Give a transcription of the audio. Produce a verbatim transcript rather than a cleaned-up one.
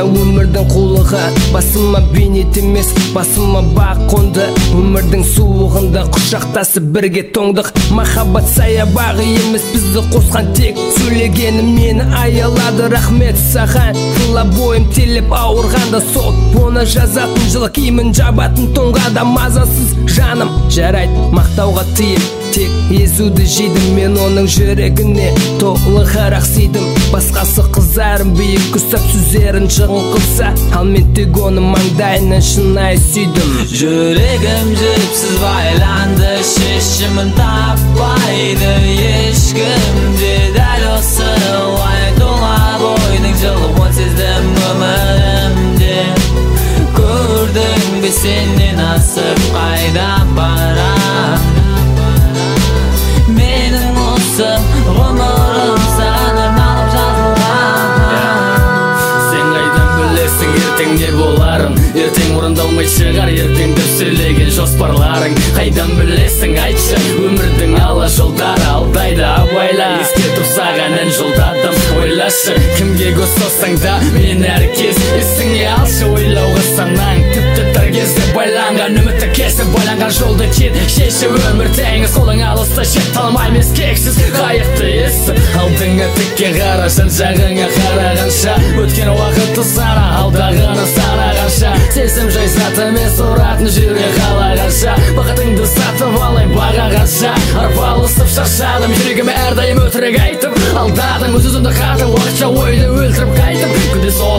өмірдің қулығы. Басыма бейнет емес, басыма бақ қонды. Өмірдің суығында құшақтасып бірге тоңдық. Махаббат саябағы емес, бізді қосқан тек сөйлегені мені аялады. Рахмет саған, қыла бойым телеп ауырғанда сот. Оны жазатын жылы киімін жабатын тоңға да мазасыз жаным. Жарайды мақтауға тыйым, тек езуді жейдім. Мен оның жүрегіне толы қарақ сейдім. Басқасы қызарым биік ұстап сөздерін шығын қылса, ал мен тек оны маңдайынан шынайы сүйдім. Жүрегім жіпсіз байланды, шешімін таппайды ешкімде. Дәл осы лай тола бойдың жылуын сездім өмірімде. Көрдің бе сенен асып қайда барам? Менің осы ғұмырым саған арналып жазылған. Сен қайдан білесің ертең не боларын? Ертең орындалмай шығар ертең деп сөйлеген жоспарларың. Қайдан білесің айтшы, өмірдің ала жолдары алдайды абайла. Ескертіп саған ән жолдадым, ойлашы, кімге көз тосаң да мен әр кез есіңе алшы. Ойлауға санаң тіпті тар кезде байланған үмітті кесіп байланған жолды кет. Шеші өмір теңіз қолың алыста жет алмай емес кексіз қайықты есі. Алдыңа тікке қара, жан жағыңа қарағанша, өткен уақытты сара, алдағаны санағанша. Сезім жайсаты мен сұратын жүрек қалағанша, бақытыңды сатып алай бағағанша. Арпалысып шаршадым, жүрегіме әрдайым өтірік айтып алдадың. Өз өзімді қатып уақытша ойды өлтіріп қайтып, күнде сол